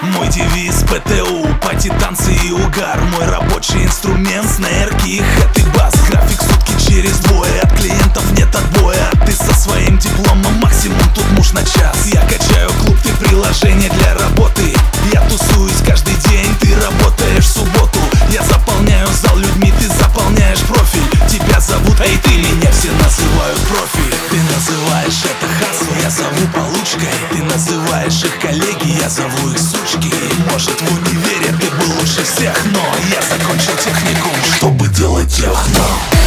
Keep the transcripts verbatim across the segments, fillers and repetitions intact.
Мой девиз ПТУ, пати, танцы и угар. Мой рабочий инструмент, снейр, хит и бас. График сутки через двое, от клиентов нет отбоя. Ты со своим дипломом, максимум тут муж на час. Я качаю клуб, ты приложение для работы. Я тусуюсь каждый день, ты работаешь в субботу. Я заполняю зал людьми, ты заполняешь профиль. Тебя зовут, эй, ты, меня все называют профи. Ты называешь это хасл, я зову получкой. Ты называешь их коллеги, я зову их сучки. И может в универе ты был лучше всех, но я закончил техникум, чтобы делать техно.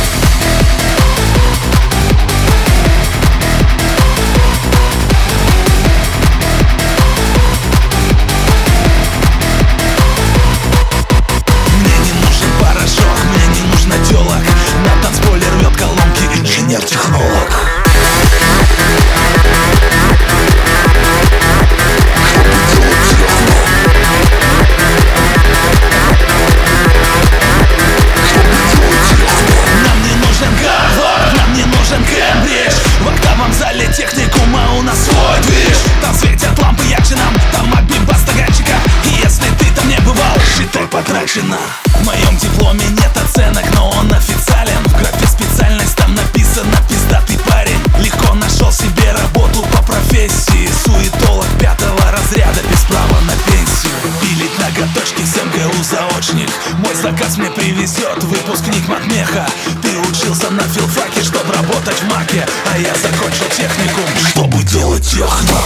Мне не нужен порошок, мне не нужно телок. На танцполе рвет колонки инженер-технолог. Потрачено. В моем дипломе нет оценок, но он официален. В графе специальность там написано «пиздатый парень». Легко нашел себе работу по профессии. Суетолог пятого разряда без права на пенсию. Пилить ноготочки с МГУ заочник. Мой заказ мне привезет выпускник матмеха. Ты учился на филфаке, чтобы работать в маке. А я закончил техникум, чтобы делать техно.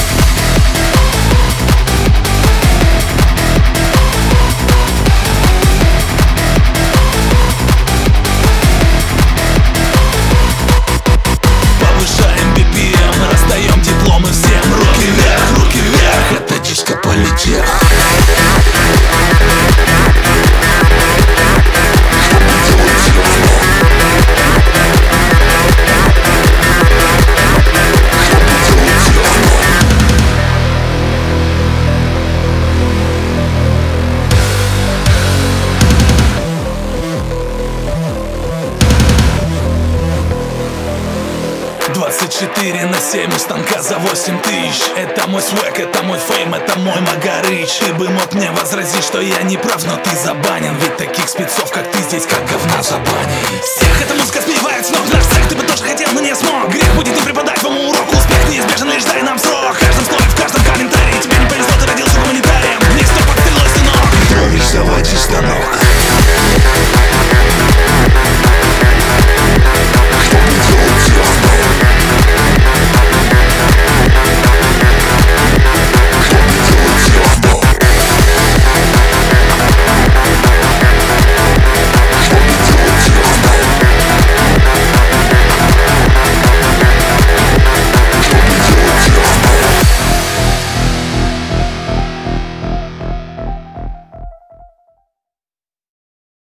двадцать четыре на семь у станка за восемь тысяч. Это мой свек, это мой фейм, это мой Магарыч. Ты бы мог мне возразить, что я не прав, но ты забанен. Ведь таких спецов, как ты, здесь как говна забанить. Всех эта музыка сбивает с ног. Наш цех ты бы тоже хотел, но не смог. Грех будет не преподать вам урок. Успех неизбежен, лишь дай нам срок.